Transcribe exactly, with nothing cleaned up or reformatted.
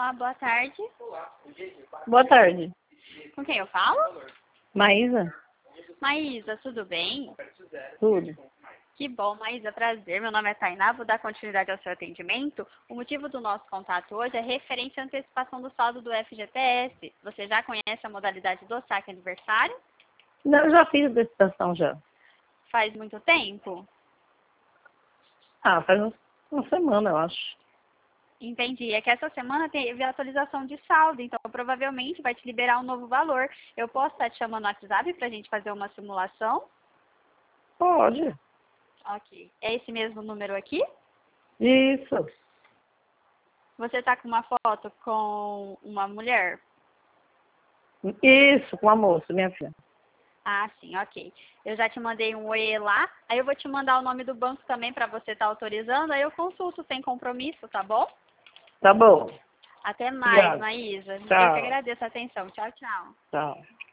Olá, boa tarde. Boa tarde. Com quem eu falo? Maísa? Maísa, tudo bem? Tudo. Que bom, Maísa, prazer. Meu nome é Tainá, vou dar continuidade ao seu atendimento. O motivo do nosso contato hoje é referente à antecipação do saldo do F G T S. Você já conhece a modalidade do saque aniversário? Não, eu já fiz a licitação já. Faz muito tempo? Ah, faz uns- uma semana, eu acho. Entendi. É que essa semana teve a atualização de saldo, então provavelmente vai te liberar um novo valor. Eu posso estar te chamando no WhatsApp para a gente fazer uma simulação? Pode. Ok. É esse mesmo número aqui? Isso. Você está com uma foto com uma mulher? Isso, com a moça, minha filha. Ah, sim, ok. Eu já te mandei um oi lá, aí eu vou te mandar o nome do banco também para você estar autorizando, aí eu consulto sem compromisso, tá bom? Tá bom. Até mais, Obrigado. Maísa. Eu que Tchau. agradeço a atenção. Tchau, tchau. Tchau.